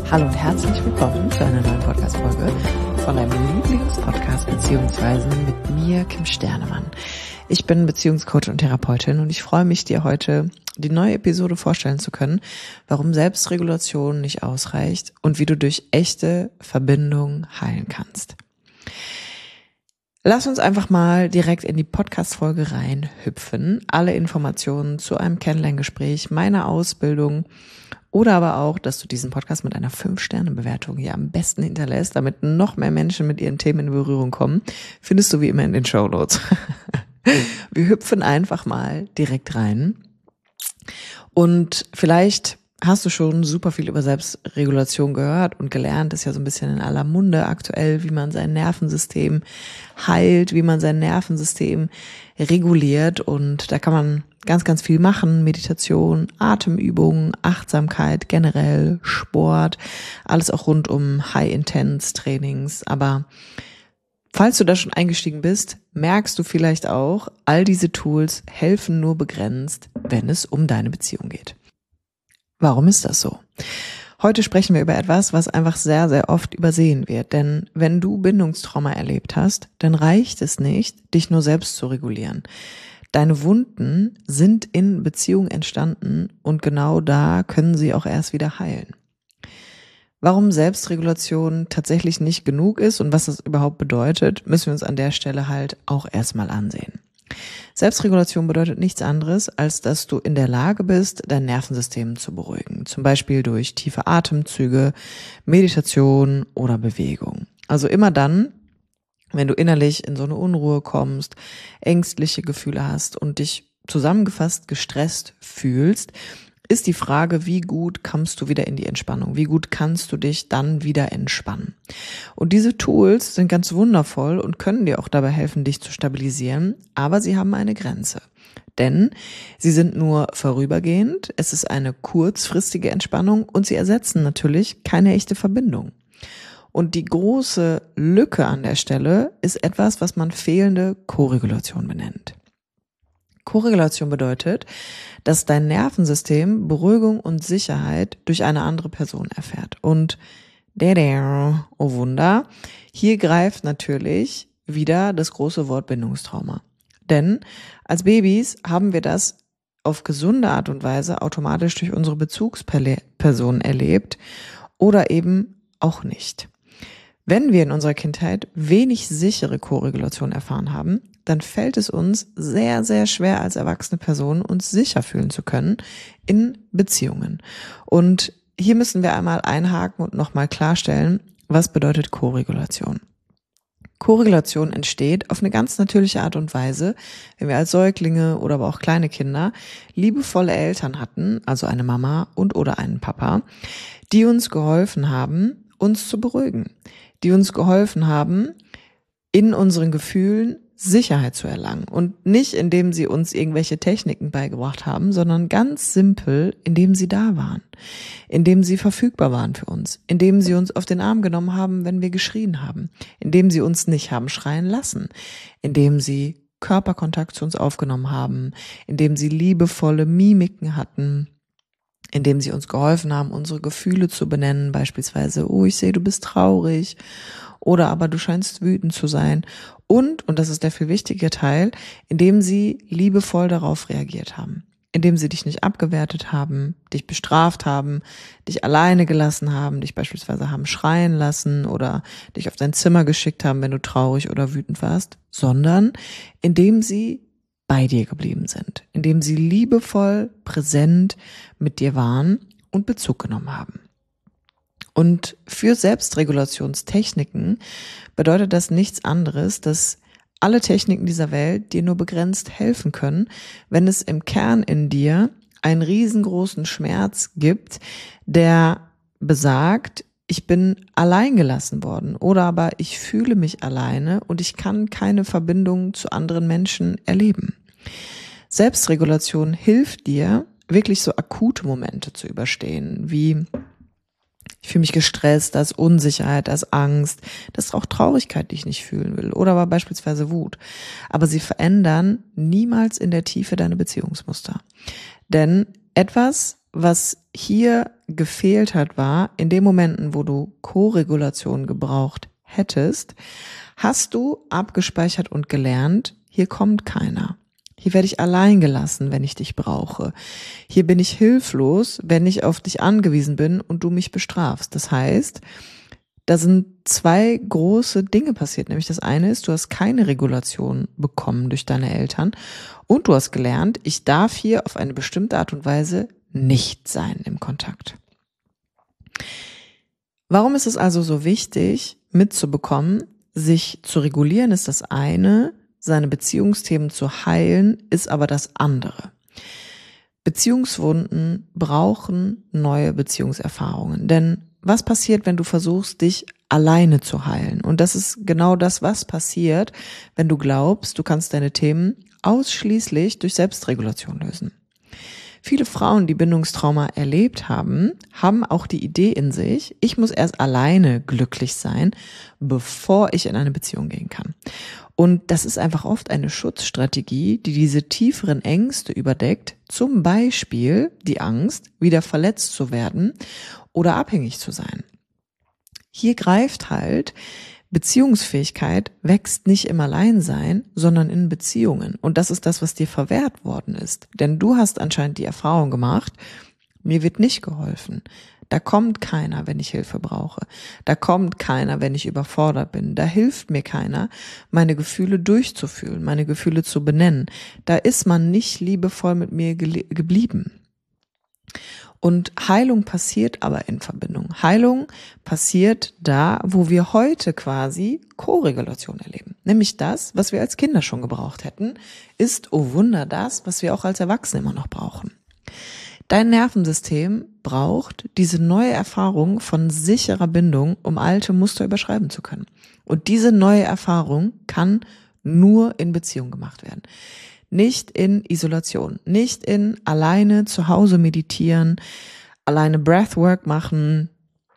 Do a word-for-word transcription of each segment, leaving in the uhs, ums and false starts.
Hallo und herzlich willkommen zu einer neuen Podcast-Folge von deinem Lieblingspodcast beziehungsweise mit mir, Kim Sternemann. Ich bin Beziehungscoach und Therapeutin und ich freue mich, dir heute die neue Episode vorstellen zu können, warum Selbstregulation nicht ausreicht und wie du durch echte Verbindung heilen kannst. Lass uns einfach mal direkt in die Podcast-Folge reinhüpfen. Alle Informationen zu einem Kennenlerngespräch, meiner Ausbildung oder aber auch, dass du diesen Podcast mit einer fünf Sterne Bewertung hier am besten hinterlässt, damit noch mehr Menschen mit ihren Themen in Berührung kommen, findest du wie immer in den Shownotes. Wir hüpfen einfach mal direkt rein. Und vielleicht hast du schon super viel über Selbstregulation gehört und gelernt, ist ja so ein bisschen in aller Munde aktuell, wie man sein Nervensystem heilt, wie man sein Nervensystem reguliert, und da kann man ganz, ganz viel machen. Meditation, Atemübungen, Achtsamkeit, generell Sport, alles auch rund um High-Intense-Trainings. Aber falls du da schon eingestiegen bist, merkst du vielleicht auch, all diese Tools helfen nur begrenzt, wenn es um deine Beziehung geht. Warum ist das so? Heute sprechen wir über etwas, was einfach sehr, sehr oft übersehen wird. Denn wenn du Bindungstrauma erlebt hast, dann reicht es nicht, dich nur selbst zu regulieren. Deine Wunden sind in Beziehung entstanden und genau da können sie auch erst wieder heilen. Warum Selbstregulation tatsächlich nicht genug ist und was das überhaupt bedeutet, müssen wir uns an der Stelle halt auch erstmal ansehen. Selbstregulation bedeutet nichts anderes, als dass du in der Lage bist, dein Nervensystem zu beruhigen. Zum Beispiel durch tiefe Atemzüge, Meditation oder Bewegung. Also immer dann, wenn du innerlich in so eine Unruhe kommst, ängstliche Gefühle hast und dich zusammengefasst gestresst fühlst, ist die Frage, wie gut kommst du wieder in die Entspannung? Wie gut kannst du dich dann wieder entspannen? Und diese Tools sind ganz wundervoll und können dir auch dabei helfen, dich zu stabilisieren, aber sie haben eine Grenze. Denn sie sind nur vorübergehend, es ist eine kurzfristige Entspannung und sie ersetzen natürlich keine echte Verbindung. Und die große Lücke an der Stelle ist etwas, was man fehlende Koregulation benennt. Koregulation bedeutet, dass dein Nervensystem Beruhigung und Sicherheit durch eine andere Person erfährt. Und der, oh Wunder, hier greift natürlich wieder das große Wort Bindungstrauma. Denn als Babys haben wir das auf gesunde Art und Weise automatisch durch unsere Bezugsperson erlebt oder eben auch nicht. Wenn wir in unserer Kindheit wenig sichere Koregulation erfahren haben, dann fällt es uns sehr, sehr schwer als erwachsene Person, uns sicher fühlen zu können in Beziehungen. Und hier müssen wir einmal einhaken und nochmal klarstellen, was bedeutet Koregulation. Koregulation entsteht auf eine ganz natürliche Art und Weise, wenn wir als Säuglinge oder aber auch kleine Kinder liebevolle Eltern hatten, also eine Mama und oder einen Papa, die uns geholfen haben, uns zu beruhigen, die uns geholfen haben, in unseren Gefühlen Sicherheit zu erlangen. Und nicht, indem sie uns irgendwelche Techniken beigebracht haben, sondern ganz simpel, indem sie da waren, indem sie verfügbar waren für uns, indem sie uns auf den Arm genommen haben, wenn wir geschrien haben, indem sie uns nicht haben schreien lassen, indem sie Körperkontakt zu uns aufgenommen haben, indem sie liebevolle Mimiken hatten, indem sie uns geholfen haben, unsere Gefühle zu benennen, beispielsweise, oh, ich sehe, du bist traurig, oder aber du scheinst wütend zu sein. Und, und das ist der viel wichtige Teil, indem sie liebevoll darauf reagiert haben, indem sie dich nicht abgewertet haben, dich bestraft haben, dich alleine gelassen haben, dich beispielsweise haben schreien lassen oder dich auf dein Zimmer geschickt haben, wenn du traurig oder wütend warst, sondern indem sie bei dir geblieben sind, indem sie liebevoll präsent mit dir waren und Bezug genommen haben. Und für Selbstregulationstechniken bedeutet das nichts anderes, dass alle Techniken dieser Welt dir nur begrenzt helfen können, wenn es im Kern in dir einen riesengroßen Schmerz gibt, der besagt, ich bin allein gelassen worden oder aber ich fühle mich alleine und ich kann keine Verbindung zu anderen Menschen erleben. Selbstregulation hilft dir, wirklich so akute Momente zu überstehen, wie ich fühle mich gestresst, da ist Unsicherheit, da ist Angst, das ist auch Traurigkeit, die ich nicht fühlen will oder aber beispielsweise Wut. Aber sie verändern niemals in der Tiefe deine Beziehungsmuster. Denn etwas, was hier gefehlt hat, war, in den Momenten, wo du Co-Regulation gebraucht hättest, hast du abgespeichert und gelernt, hier kommt keiner. Hier werde ich allein gelassen, wenn ich dich brauche. Hier bin ich hilflos, wenn ich auf dich angewiesen bin und du mich bestrafst. Das heißt, da sind zwei große Dinge passiert. Nämlich das eine ist, du hast keine Regulation bekommen durch deine Eltern und du hast gelernt, ich darf hier auf eine bestimmte Art und Weise nicht sein im Kontakt. Warum ist es also so wichtig, mitzubekommen, sich zu regulieren ist das eine, seine Beziehungsthemen zu heilen ist aber das andere. Beziehungswunden brauchen neue Beziehungserfahrungen, denn was passiert, wenn du versuchst, dich alleine zu heilen? Und das ist genau das, was passiert, wenn du glaubst, du kannst deine Themen ausschließlich durch Selbstregulation lösen. Viele Frauen, die Bindungstrauma erlebt haben, haben auch die Idee in sich, ich muss erst alleine glücklich sein, bevor ich in eine Beziehung gehen kann. Und das ist einfach oft eine Schutzstrategie, die diese tieferen Ängste überdeckt, zum Beispiel die Angst, wieder verletzt zu werden oder abhängig zu sein. Hier greift halt, Beziehungsfähigkeit wächst nicht im Alleinsein, sondern in Beziehungen. Und das ist das, was dir verwehrt worden ist. Denn du hast anscheinend die Erfahrung gemacht, mir wird nicht geholfen. Da kommt keiner, wenn ich Hilfe brauche. Da kommt keiner, wenn ich überfordert bin. Da hilft mir keiner, meine Gefühle durchzufühlen, meine Gefühle zu benennen. Da ist man nicht liebevoll mit mir geblieben. Und Heilung passiert aber in Verbindung. Heilung passiert da, wo wir heute quasi Co-Regulation erleben. Nämlich das, was wir als Kinder schon gebraucht hätten, ist, oh Wunder, das, was wir auch als Erwachsene immer noch brauchen. Dein Nervensystem braucht diese neue Erfahrung von sicherer Bindung, um alte Muster überschreiben zu können. Und diese neue Erfahrung kann nur in Beziehung gemacht werden. Nicht in Isolation, nicht in alleine zu Hause meditieren, alleine Breathwork machen,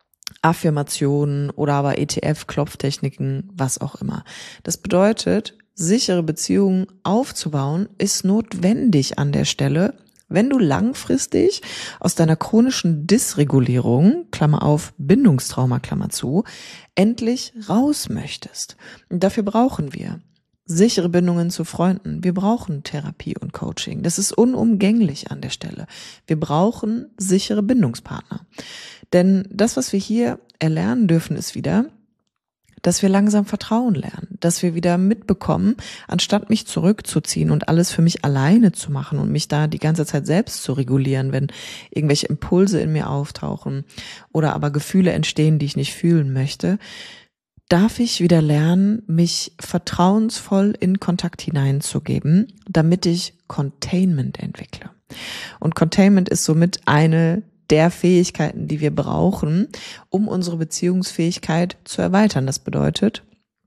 Affirmationen oder aber E T F-Klopftechniken, was auch immer. Das bedeutet, sichere Beziehungen aufzubauen, ist notwendig an der Stelle, wenn du langfristig aus deiner chronischen Dysregulierung, Klammer auf, Bindungstrauma, Klammer zu, endlich raus möchtest. Und dafür brauchen wir sichere Bindungen zu Freunden. Wir brauchen Therapie und Coaching. Das ist unumgänglich an der Stelle. Wir brauchen sichere Bindungspartner. Denn das, was wir hier erlernen dürfen, ist wieder, dass wir langsam Vertrauen lernen, dass wir wieder mitbekommen, anstatt mich zurückzuziehen und alles für mich alleine zu machen und mich da die ganze Zeit selbst zu regulieren, wenn irgendwelche Impulse in mir auftauchen oder aber Gefühle entstehen, die ich nicht fühlen möchte, darf ich wieder lernen, mich vertrauensvoll in Kontakt hineinzugeben, damit ich Containment entwickle. Und Containment ist somit eine der Fähigkeiten, die wir brauchen, um unsere Beziehungsfähigkeit zu erweitern. Das bedeutet,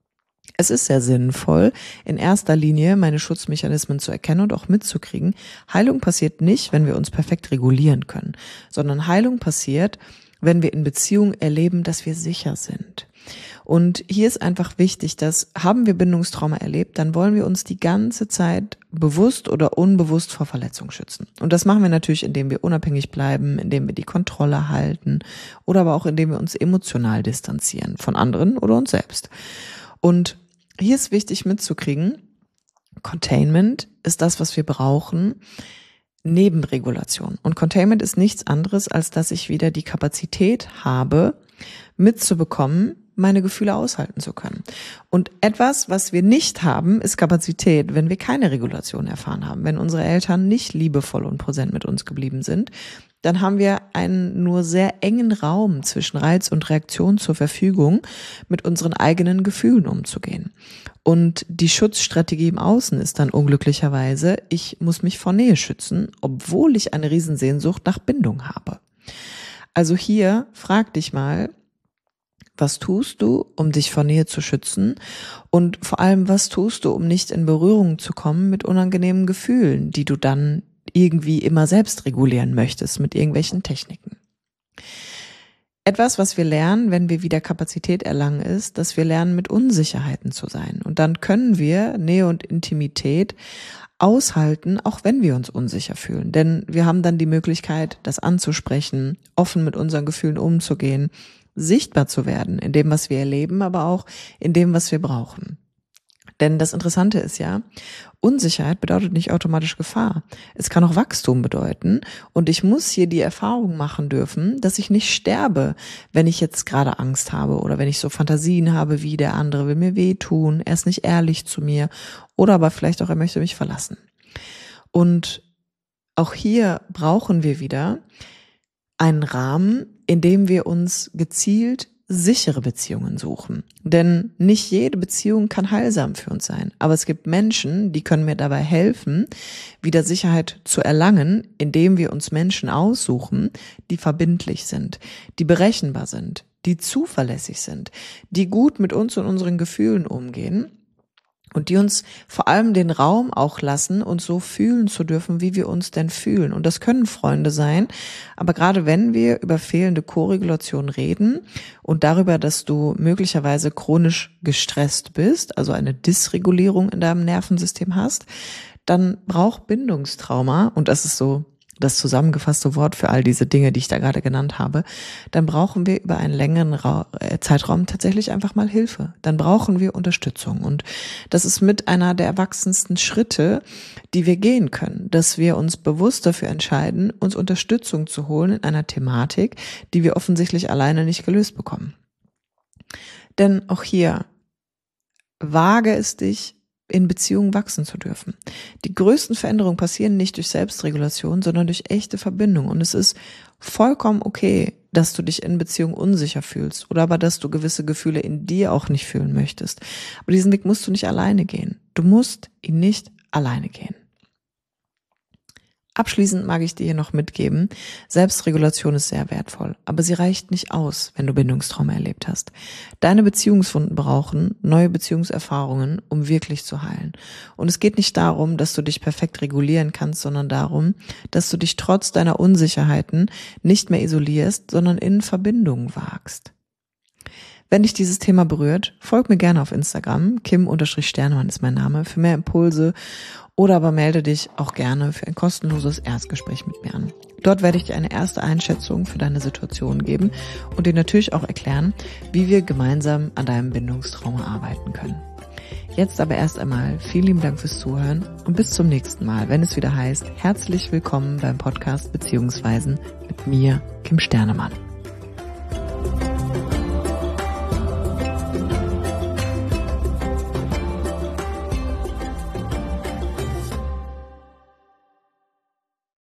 es ist sehr sinnvoll, in erster Linie meine Schutzmechanismen zu erkennen und auch mitzukriegen. Heilung passiert nicht, wenn wir uns perfekt regulieren können, sondern Heilung passiert, wenn wir in Beziehung erleben, dass wir sicher sind. Und hier ist einfach wichtig, dass haben wir Bindungstrauma erlebt, dann wollen wir uns die ganze Zeit bewusst oder unbewusst vor Verletzung schützen. Und das machen wir natürlich, indem wir unabhängig bleiben, indem wir die Kontrolle halten oder aber auch indem wir uns emotional distanzieren von anderen oder uns selbst. Und hier ist wichtig mitzukriegen, Containment ist das, was wir brauchen, neben Regulation. Und Containment ist nichts anderes, als dass ich wieder die Kapazität habe, mitzubekommen, meine Gefühle aushalten zu können. Und etwas, was wir nicht haben, ist Kapazität, wenn wir keine Regulation erfahren haben. Wenn unsere Eltern nicht liebevoll und präsent mit uns geblieben sind, dann haben wir einen nur sehr engen Raum zwischen Reiz und Reaktion zur Verfügung, mit unseren eigenen Gefühlen umzugehen. Und die Schutzstrategie im Außen ist dann unglücklicherweise, ich muss mich vor Nähe schützen, obwohl ich eine Riesensehnsucht nach Bindung habe. Also hier frag dich mal, was tust du, um dich vor Nähe zu schützen? Und vor allem, was tust du, um nicht in Berührung zu kommen mit unangenehmen Gefühlen, die du dann irgendwie immer selbst regulieren möchtest mit irgendwelchen Techniken? Etwas, was wir lernen, wenn wir wieder Kapazität erlangen, ist, dass wir lernen, mit Unsicherheiten zu sein. Und dann können wir Nähe und Intimität aushalten, auch wenn wir uns unsicher fühlen. Denn wir haben dann die Möglichkeit, das anzusprechen, offen mit unseren Gefühlen umzugehen, sichtbar zu werden in dem, was wir erleben, aber auch in dem, was wir brauchen. Denn das Interessante ist ja, Unsicherheit bedeutet nicht automatisch Gefahr. Es kann auch Wachstum bedeuten und ich muss hier die Erfahrung machen dürfen, dass ich nicht sterbe, wenn ich jetzt gerade Angst habe oder wenn ich so Fantasien habe, wie der andere will mir wehtun, er ist nicht ehrlich zu mir oder aber vielleicht auch er möchte mich verlassen. Und auch hier brauchen wir wieder einen Rahmen, in dem wir uns gezielt sichere Beziehungen suchen. Denn nicht jede Beziehung kann heilsam für uns sein. Aber es gibt Menschen, die können mir dabei helfen, wieder Sicherheit zu erlangen, indem wir uns Menschen aussuchen, die verbindlich sind, die berechenbar sind, die zuverlässig sind, die gut mit uns und unseren Gefühlen umgehen und die uns vor allem den Raum auch lassen, uns so fühlen zu dürfen, wie wir uns denn fühlen. Und das können Freunde sein, aber gerade wenn wir über fehlende Koregulation reden und darüber, dass du möglicherweise chronisch gestresst bist, also eine Dysregulierung in deinem Nervensystem hast, dann braucht Bindungstrauma, und das ist so das zusammengefasste Wort für all diese Dinge, die ich da gerade genannt habe, dann brauchen wir über einen längeren Ra- äh, Zeitraum tatsächlich einfach mal Hilfe. Dann brauchen wir Unterstützung. Und das ist mit einer der erwachsensten Schritte, die wir gehen können, dass wir uns bewusst dafür entscheiden, uns Unterstützung zu holen in einer Thematik, die wir offensichtlich alleine nicht gelöst bekommen. Denn auch hier, wage es dich, in Beziehungen wachsen zu dürfen. Die größten Veränderungen passieren nicht durch Selbstregulation, sondern durch echte Verbindung. Und es ist vollkommen okay, dass du dich in Beziehungen unsicher fühlst oder aber, dass du gewisse Gefühle in dir auch nicht fühlen möchtest. Aber diesen Weg musst du nicht alleine gehen. Du musst ihn nicht alleine gehen. Abschließend mag ich dir hier noch mitgeben, Selbstregulation ist sehr wertvoll, aber sie reicht nicht aus, wenn du Bindungstrauma erlebt hast. Deine Beziehungswunden brauchen neue Beziehungserfahrungen, um wirklich zu heilen. Und es geht nicht darum, dass du dich perfekt regulieren kannst, sondern darum, dass du dich trotz deiner Unsicherheiten nicht mehr isolierst, sondern in Verbindung wagst. Wenn dich dieses Thema berührt, folg mir gerne auf Instagram, Kim-Sternemann ist mein Name, für mehr Impulse. Oder aber melde dich auch gerne für ein kostenloses Erstgespräch mit mir an. Dort werde ich dir eine erste Einschätzung für deine Situation geben und dir natürlich auch erklären, wie wir gemeinsam an deinem Bindungstrauma arbeiten können. Jetzt aber erst einmal vielen lieben Dank fürs Zuhören und bis zum nächsten Mal, wenn es wieder heißt, herzlich willkommen beim Podcast Beziehungsweisen mit mir, Kim Sternemann.